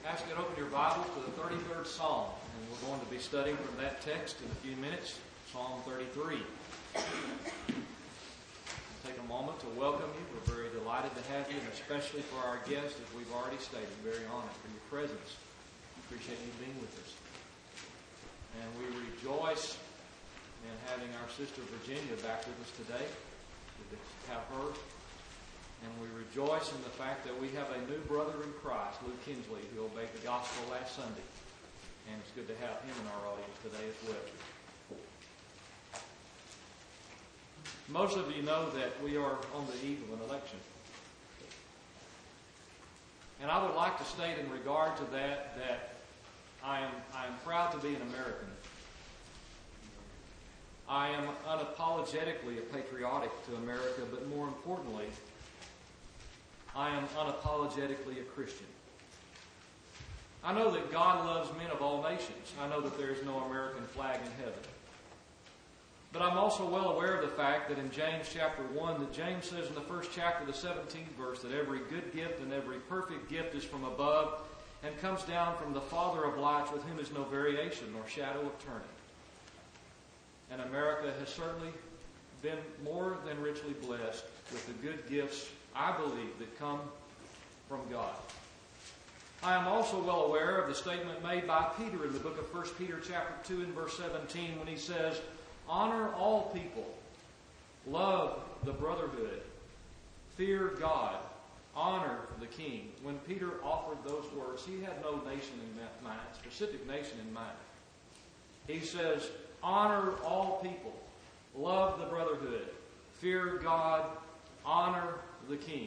ask you to open your Bible to the 33rd Psalm, and we're going to be studying from that text in a few minutes, Psalm 33. I'll take a moment to welcome you. We're very delighted to have you, and especially for our guests, as we've already stated, very honored for your presence. Appreciate you being with us. And we rejoice in having our sister Virginia back with us today. Good to have her. And we rejoice in the fact that we have a new brother in Christ, Luke Kinsley, who obeyed the gospel last Sunday. And it's good to have him in our audience today as well. Most of you know that we are on the eve of an election. And I would like to state in regard to that I am proud to be an American. I am unapologetically patriotic to America, but more importantly, I am unapologetically a Christian. I know that God loves men of all nations. I know that there is no American flag in heaven. But I'm also well aware of the fact that in James chapter 1, that James says in the first chapter, the 17th verse, that every good gift and every perfect gift is from above and comes down from the Father of lights, with whom is no variation nor shadow of turning. And America has certainly been more than richly blessed with the good gifts, I believe, that come from God. I am also well aware of the statement made by Peter in the book of 1 Peter chapter 2 and verse 17, when he says, honor all people, love the brotherhood, fear God, honor the king. When Peter offered those words, he had no nation in mind, specific nation in mind. He says, honor all people, love the brotherhood, fear God, honor the king.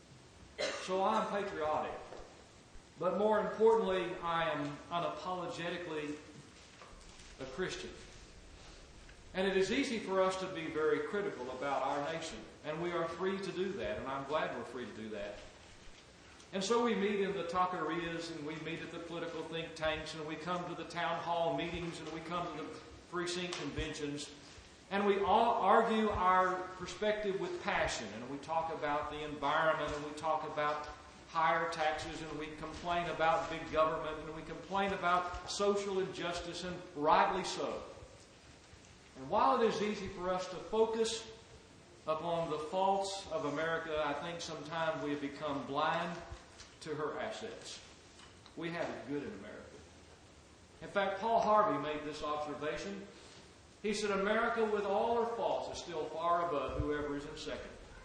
So I'm patriotic. But more importantly, I am unapologetically a Christian. And it is easy for us to be very critical about our nation. And we are free to do that. And I'm glad we're free to do that. And so we meet in the taquerias, and we meet at the political think tanks, and we come to the town hall meetings, and we come to the precinct conventions. And we all argue our perspective with passion. And we talk about the environment, and we talk about higher taxes, and we complain about big government, and we complain about social injustice, and rightly so. And while it is easy for us to focus upon the faults of America, I think sometimes we have become blind to her assets. We have it good in America. In fact, Paul Harvey made this observation. He said, America, with all her faults, is still far above whoever is in second.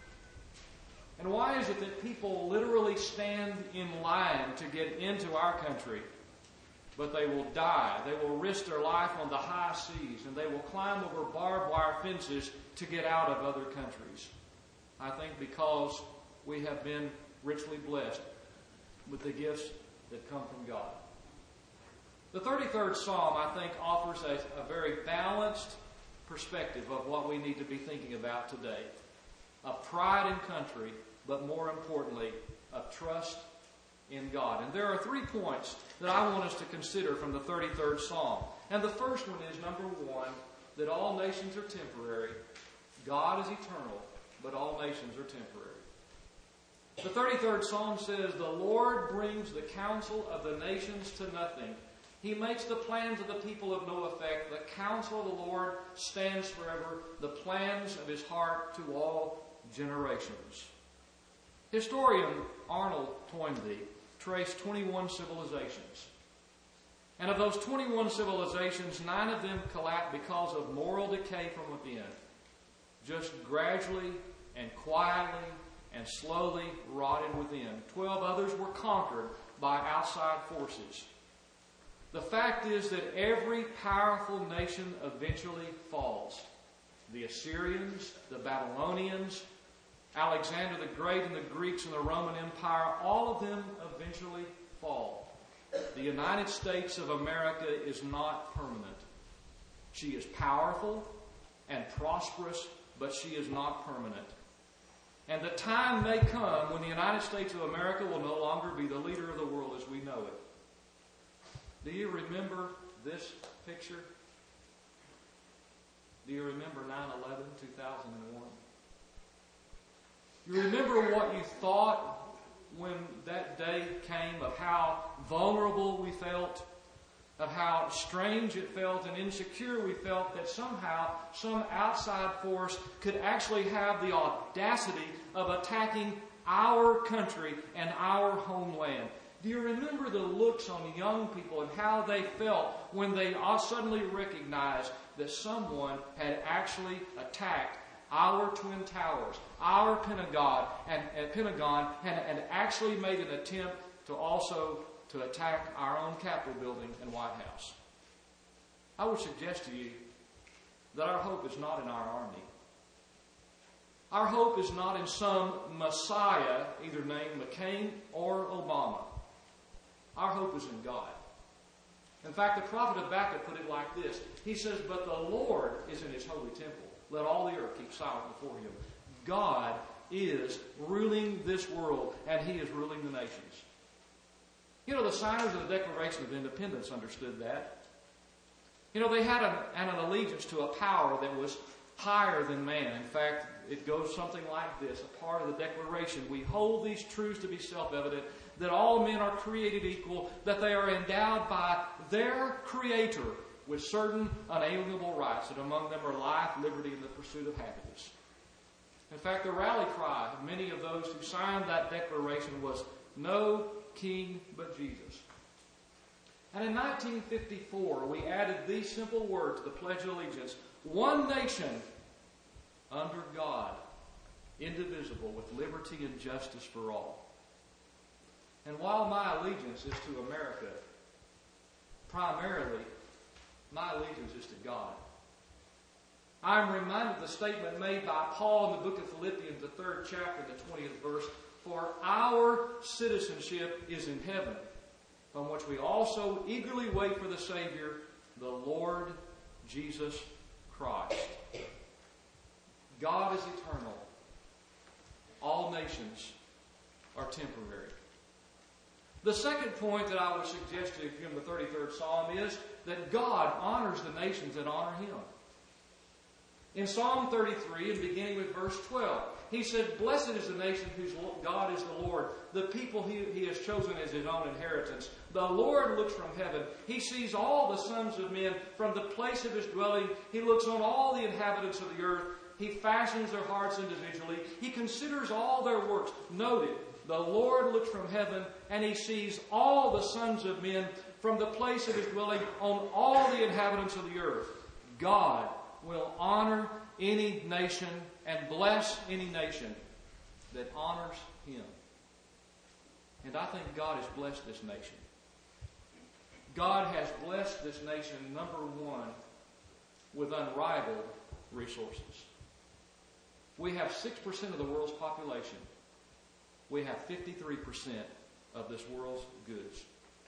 And why is it that people literally stand in line to get into our country, but they will die? They will risk their life on the high seas, and they will climb over barbed wire fences to get out of other countries. I think because we have been richly blessed with the gifts that come from God. The 33rd Psalm, I think, offers a very balanced perspective of what we need to be thinking about today. Of pride in country, but more importantly, of trust in God. And there are 3 points that I want us to consider from the 33rd Psalm. And the first one is, number 1, that all nations are temporary. God is eternal, but all nations are temporary. The 33rd Psalm says, the Lord brings the counsel of the nations to nothing. He makes the plans of the people of no effect. The counsel of the Lord stands forever, the plans of his heart to all generations. Historian Arnold Toynbee traced 21 civilizations. And of those 21 civilizations, 9 of them collapsed because of moral decay from within. Just gradually and quietly and slowly rotted within. 12 others were conquered by outside forces. The fact is that every powerful nation eventually falls. The Assyrians, the Babylonians, Alexander the Great and the Greeks and the Roman Empire, all of them eventually fall. The United States of America is not permanent. She is powerful and prosperous, but she is not permanent. And the time may come when the United States of America will no longer be the leader of the world as we know it. Do you remember this picture? Do you remember 9/11, 2001? You remember what you thought when that day came of how vulnerable we felt, of how strange it felt and insecure we felt that somehow some outside force could actually have the audacity of attacking our country and our homeland. Do you remember the looks on young people and how they felt when they suddenly recognized that someone had actually attacked our Twin Towers, our Pentagon, and actually made an attempt to attack our own Capitol building and White House? I would suggest to you that our hope is not in our army. Our hope is not in some Messiah, either named McCain or Obama. Our hope is in God. In fact, the prophet Habakkuk put it like this. He says, "But the Lord is in His holy temple. Let all the earth keep silent before Him." God is ruling this world, and He is ruling the nations. You know, the signers of the Declaration of Independence understood that. You know, they had an allegiance to a power that was higher than man. In fact, it goes something like this. A part of the Declaration: "We hold these truths to be self-evident, that all men are created equal, that they are endowed by their Creator with certain unalienable rights, and among them are life, liberty, and the pursuit of happiness." In fact, the rally cry of many of those who signed that declaration was, "No king but Jesus." And in 1954, we added these simple words to the Pledge of Allegiance: "One nation under God, indivisible, with liberty and justice for all." And while my allegiance is to America, primarily, my allegiance is to God. I'm reminded of the statement made by Paul in the book of Philippians, the 3rd chapter, the 20th verse: "For our citizenship is in heaven, from which we also eagerly wait for the Savior, the Lord Jesus Christ." God is eternal. All nations are temporary. The second point that I would suggest to you from the 33rd Psalm is that God honors the nations that honor Him. In Psalm 33, and beginning with verse 12, he said, "Blessed is the nation whose God is the Lord, the people He has chosen as His own inheritance. The Lord looks from heaven. He sees all the sons of men from the place of His dwelling. He looks on all the inhabitants of the earth. He fashions their hearts individually. He considers all their works." Noted, the Lord looks from heaven and He sees all the sons of men from the place of His dwelling on all the inhabitants of the earth. God will honor any nation and bless any nation that honors Him. And I think God has blessed this nation. God has blessed this nation, number one, with unrivaled resources. We have 6% of the world's population. We have 53% of this world's goods.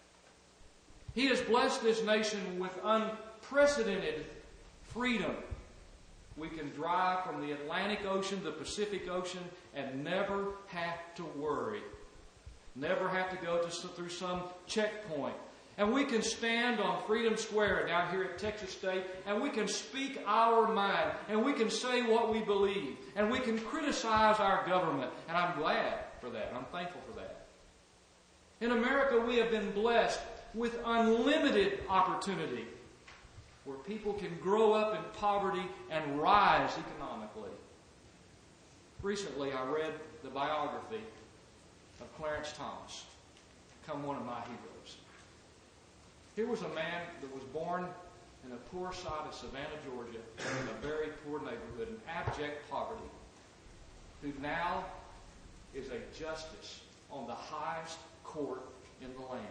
He has blessed this nation with unprecedented freedom. We can drive from the Atlantic Ocean to the Pacific Ocean and never have to worry. Never have to go through some checkpoint. And we can stand on Freedom Square down here at Texas State, and we can speak our mind, and we can say what we believe, and we can criticize our government. And I'm glad for that. I'm thankful for that. In America, we have been blessed with unlimited opportunity, where people can grow up in poverty and rise economically. Recently, I read the biography of Clarence Thomas, become one of my heroes. Here was a man that was born in a poor side of Savannah, Georgia, in a very poor neighborhood, in abject poverty, who now is a justice on the highest court in the land.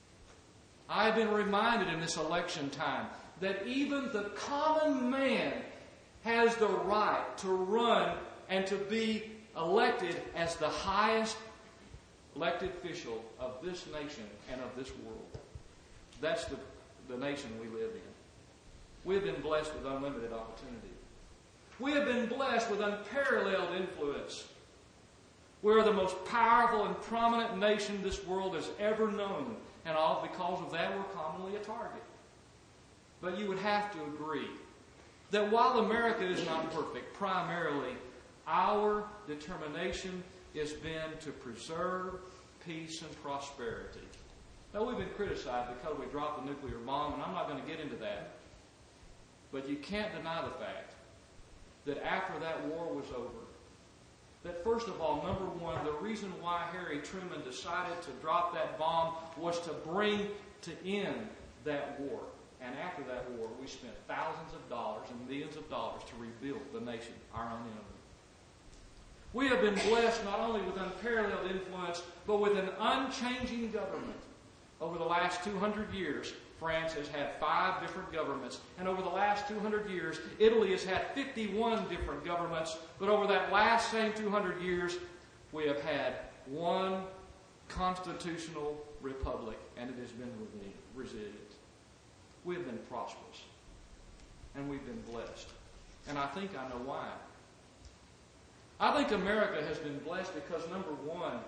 I have been reminded in this election time that even the common man has the right to run and to be elected as the highest elected official of this nation and of this world. That's the nation we live in. We have been blessed with unlimited opportunity. We have been blessed with unparalleled influence. We are the most powerful and prominent nation this world has ever known. And all because of that, we're commonly a target. But you would have to agree that while America is not perfect, primarily our determination has been to preserve peace and prosperity. Now, we've been criticized because we dropped the nuclear bomb, and I'm not going to get into that. But you can't deny the fact that after that war was over, that first of all, number one, the reason why Harry Truman decided to drop that bomb was to bring to end that war. And after that war, we spent thousands of dollars and millions of dollars to rebuild the nation, our own enemy. We have been blessed not only with unparalleled influence, but with an unchanging government. Over the last 200 years, France has had 5 different governments. And over the last 200 years, Italy has had 51 different governments. But over that last same 200 years, we have had one constitutional republic, and it has been resilient. We have been prosperous, and we've been blessed. And I think I know why. I think America has been blessed because, number one,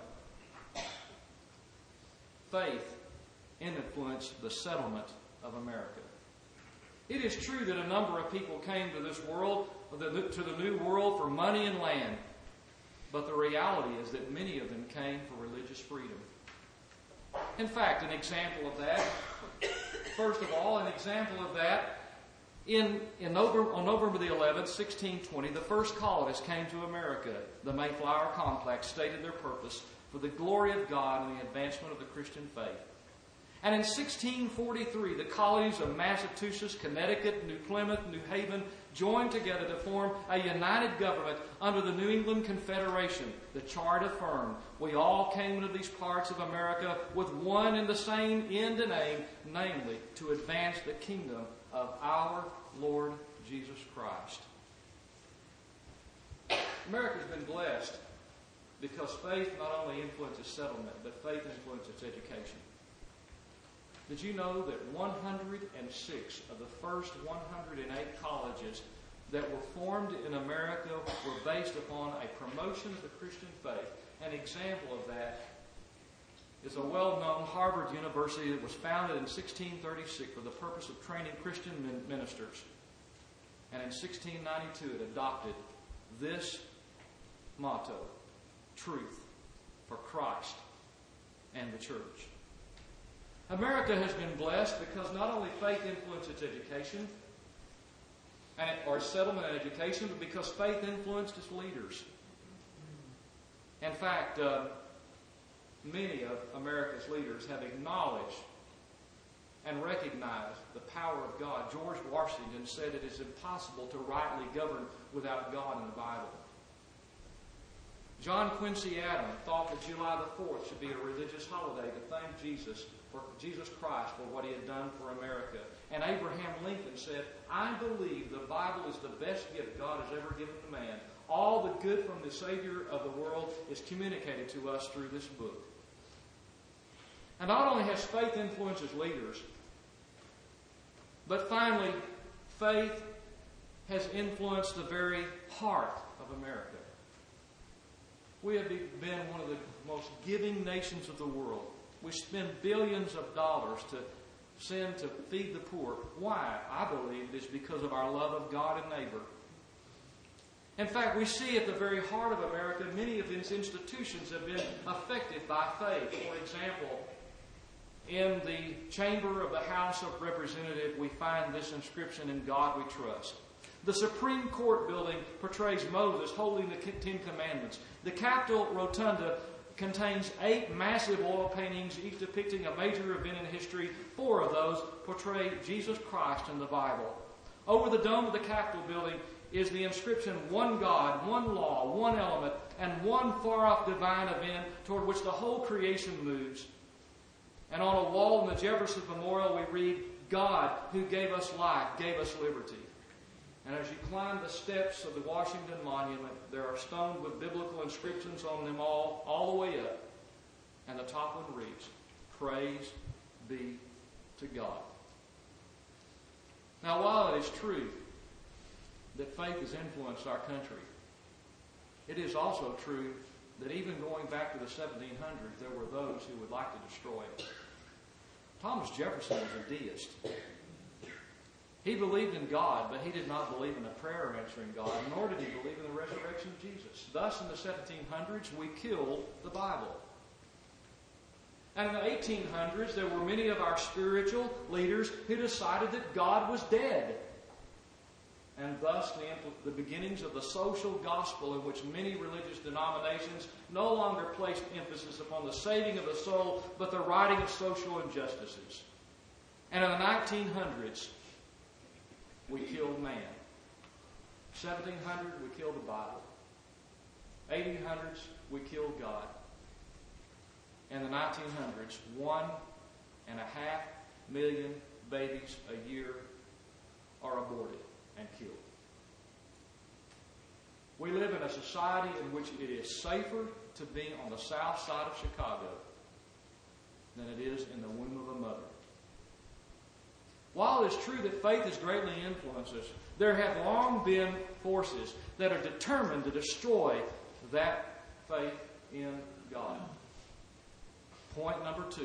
faith influenced the settlement of America. It is true that a number of people came to this world, to the New World, for money and land. But the reality is that many of them came for religious freedom. In fact, an example of that, first of all, an example of that, on November the 11th, 1620, the first colonists came to America. The Mayflower Complex stated their purpose for the glory of God and the advancement of the Christian faith. And in 1643, the colonies of Massachusetts, Connecticut, New Plymouth, New Haven joined together to form a united government under the New England Confederation. The chart affirmed we all came into these parts of America with one and the same end and aim, namely to advance the kingdom of our Lord Jesus Christ. America's been blessed because faith not only influences settlement, but faith influences education. Did you know that 106 of the first 108 colleges that were formed in America were based upon a promotion of the Christian faith? An example of that is a well-known Harvard University that was founded in 1636 for the purpose of training Christian ministers. And in 1692 it adopted this motto: truth for Christ and the church. America has been blessed because not only faith influences education, or settlement and education, but because faith influenced its leaders. In fact, many of America's leaders have acknowledged and recognized the power of God. George Washington said it is impossible to rightly govern without God in the Bible. John Quincy Adams thought that July the 4th should be a religious holiday to thank Jesus Christ for what he had done for America. And Abraham Lincoln said, I believe the Bible is the best gift God has ever given to man. All the good from the Savior of the world is communicated to us through this book. And not only has faith influenced its leaders, but finally, faith has influenced the very heart of America. We have been one of the most giving nations of the world. We spend billions of dollars to send to feed the poor. Why? I believe it is because of our love of God and neighbor. In fact, we see at the very heart of America, many of these institutions have been affected by faith. For example, in the chamber of the House of Representatives, we find this inscription, "In God we trust." The Supreme Court building portrays Moses holding the 10 Commandments. The Capitol Rotunda contains 8 massive oil paintings, each depicting a major event in history. 4 of those portray Jesus Christ in the Bible. Over the dome of the Capitol building is the inscription, "One God, one law, one element, and one far-off divine event toward which the whole creation moves." And on a wall in the Jefferson Memorial we read, "God, who gave us life, gave us liberty." And as you climb the steps of the Washington Monument, there are stones with biblical inscriptions on them all the way up. And the top one reads, "Praise be to God." Now, while it is true that faith has influenced our country, it is also true that even going back to the 1700s, there were those who would like to destroy it. Thomas Jefferson was a deist. He believed in God, but he did not believe in a prayer answering God, nor did he believe in the resurrection of Jesus. Thus, in the 1700s, we killed the Bible. And in the 1800s, there were many of our spiritual leaders who decided that God was dead. And thus the beginnings of the social gospel, in which many religious denominations no longer placed emphasis upon the saving of the soul, but the righting of social injustices. And in the 1900s, we killed man. 1700, we killed the Bible. 1800s, we killed God. In the 1900s, 1.5 million babies a year are aborted and killed. We live in a society in which it is safer to be on the south side of Chicago than it is in the womb of a mother. While it is true that faith has greatly influenced us, there have long been forces that are determined to destroy that faith in God. Point number 2.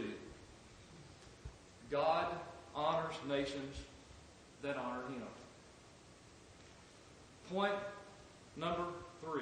God honors nations that honor Him. Point number 3.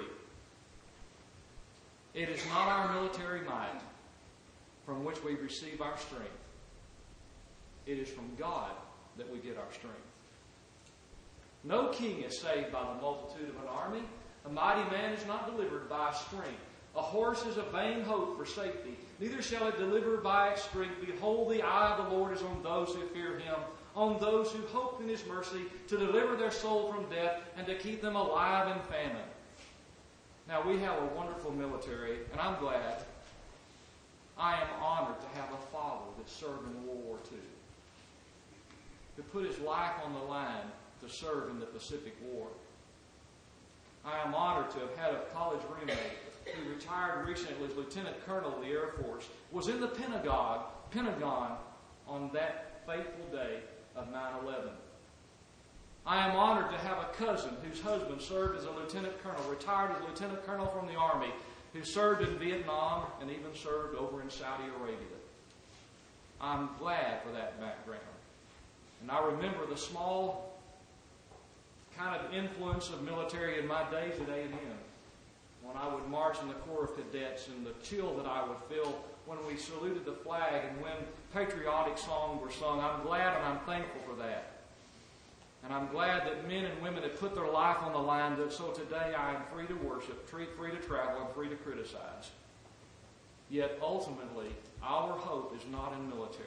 It is not our military might from which we receive our strength. It is from God that we get our strength. No king is saved by the multitude of an army. A mighty man is not delivered by strength. A horse is a vain hope for safety. Neither shall it deliver by its strength. Behold, the eye of the Lord is on those who fear Him, on those who hope in His mercy, to deliver their soul from death and to keep them alive in famine. Now, we have a wonderful military, and I'm glad. I am honored to have a father that served in World War II, who put his life on the line to serve in the Pacific War. I am honored to have had a college roommate who retired recently as Lieutenant Colonel of the Air Force, was in the Pentagon on that fateful day of 9/11. I am honored to have a cousin whose husband served as a Lieutenant Colonel, retired as a Lieutenant Colonel from the Army, who served in Vietnam and even served over in Saudi Arabia. I'm glad for that background. And I remember the small kind of influence of military in my days at A&M, when I would march in the Corps of Cadets and the chill that I would feel when we saluted the flag and when patriotic songs were sung. I'm glad and I'm thankful for that. And I'm glad that men and women have put their life on the line, so today I am free to worship, free to travel, and free to criticize. Yet ultimately, our hope is not in military.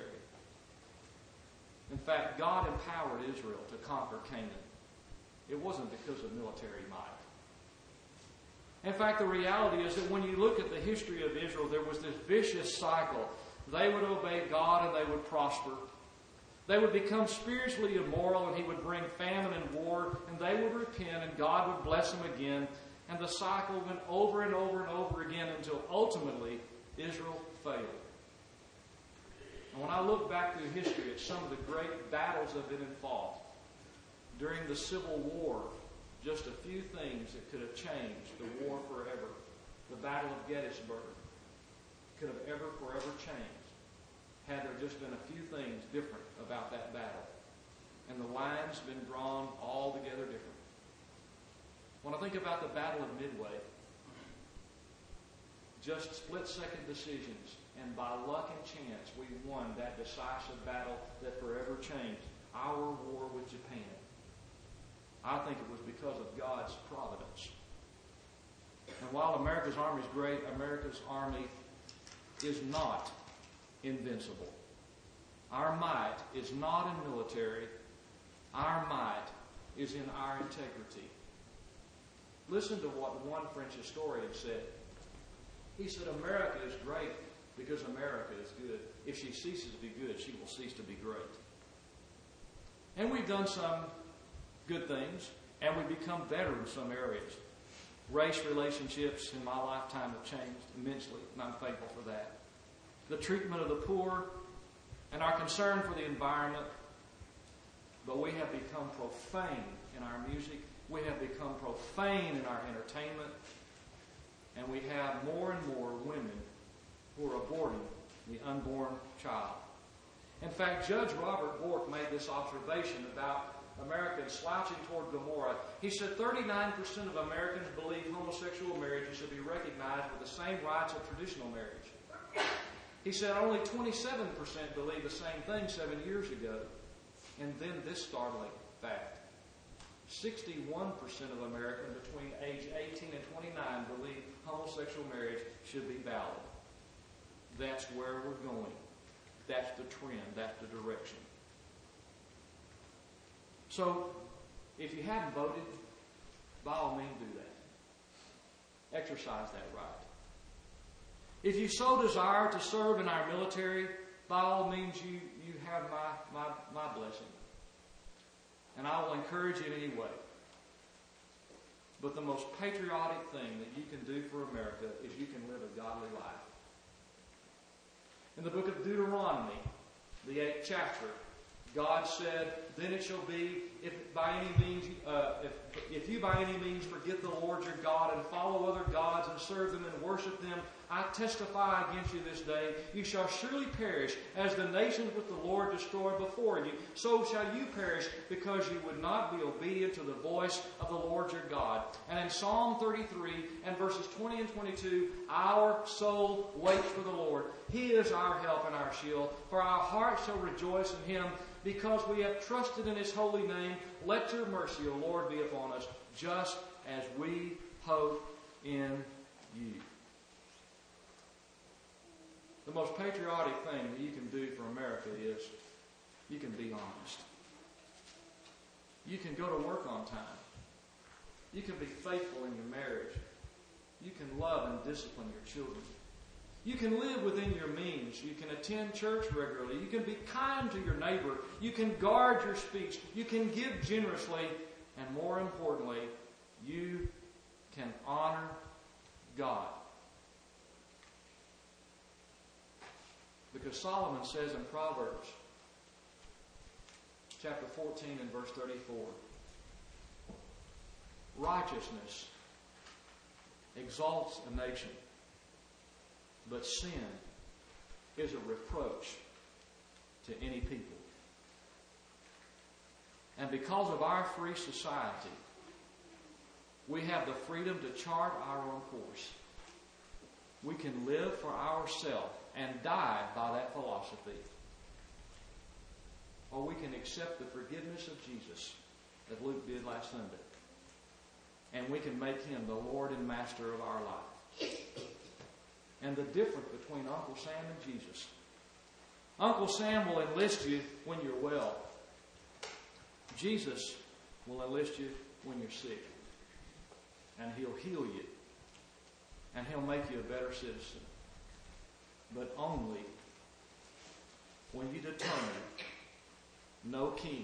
In fact, God empowered Israel to conquer Canaan. It wasn't because of military might. In fact, the reality is that when you look at the history of Israel, there was this vicious cycle. They would obey God and they would prosper. They would become spiritually immoral and He would bring famine and war, and they would repent and God would bless them again. And the cycle went over and over and over again until ultimately Israel failed. And when I look back through history at some of the great battles that have been fought, during the Civil War, just a few things that could have changed the war forever. The Battle of Gettysburg could have forever changed had there just been a few things different about that battle. And the lines been drawn altogether different. When I think about the Battle of Midway, just split-second decisions, and by luck and chance, we won that decisive battle that forever changed our war with Japan. I think it was because of God's providence. And while America's Army is great, America's Army is not invincible. Our might is not in military. Our might is in our integrity. Listen to what one French historian said. He said, America is great because America is good. If she ceases to be good, she will cease to be great. And we've done some good things, and we've become better in some areas. Race relationships in my lifetime have changed immensely, and I'm thankful for that. The treatment of the poor and our concern for the environment, but we have become profane in our music. We have become profane in our entertainment, and we have more and more women who are aborting the unborn child. In fact, Judge Robert Bork made this observation about Americans slouching toward Gomorrah. He said 39% of Americans believe homosexual marriages should be recognized with the same rights of traditional marriage. He said only 27% believed the same thing 7 years ago. And then this startling fact. 61% of Americans between age 18 and 29 believe homosexual marriage should be valid. That's where we're going. That's the trend. That's the direction. So, if you haven't voted, by all means do that. Exercise that right. If you so desire to serve in our military, by all means you have my blessing. And I will encourage you in any way. But the most patriotic thing that you can do for America is you can live a godly life. In the book of Deuteronomy, the 8th chapter, God said, "Then it shall be, if you by any means forget the Lord your God and follow other gods and serve them and worship them, I testify against you this day, you shall surely perish as the nations which the Lord destroyed before you. So shall you perish because you would not be obedient to the voice of the Lord your God." And in Psalm 33 and verses 20 and 22, our soul waits for the Lord. He is our help and our shield, for our heart shall rejoice in Him, because we have trusted in His holy name. Let your mercy, O Lord, be upon us, just as we hope in you. The most patriotic thing that you can do for America is you can be honest. You can go to work on time. You can be faithful in your marriage. You can love and discipline your children. You can live within your means. You can attend church regularly. You can be kind to your neighbor. You can guard your speech. You can give generously. And more importantly, you can honor God. Because Solomon says in Proverbs chapter 14 and verse 34, righteousness exalts a nation, but sin is a reproach to any people. And because of our free society, we have the freedom to chart our own course. We can live for ourselves and die by that philosophy. Or we can accept the forgiveness of Jesus that Luke did last Sunday. And we can make Him the Lord and Master of our life. And the difference between Uncle Sam and Jesus. Uncle Sam will enlist you when you're well. Jesus will enlist you when you're sick. And He'll heal you. And He'll make you a better citizen. But only when you determine no king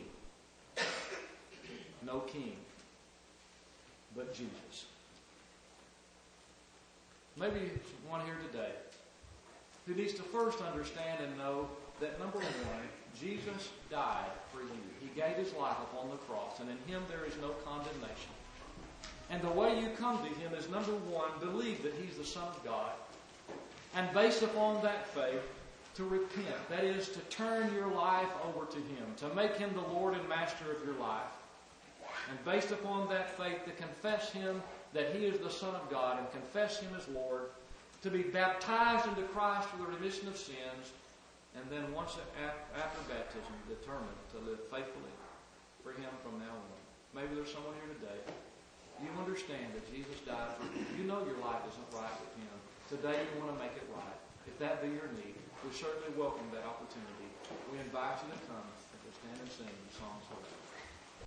but Jesus. Maybe one here today who needs to first understand and know that, number one, Jesus died for you. He gave His life upon the cross, and in Him there is no condemnation. And the way you come to Him is, number one, believe that He's the Son of God. And based upon that faith, to repent. That is, to turn your life over to Him. To make Him the Lord and Master of your life. And based upon that faith, to confess Him that He is the Son of God and confess Him as Lord. To be baptized into Christ for the remission of sins. And then once after baptism, determined to live faithfully for Him from now on. Maybe there's someone here today. You understand that Jesus died for you. You know your life isn't right with Him. Today you want to make it right. If that be your need, we certainly welcome that opportunity. We invite you to come and to stand and sing the songs of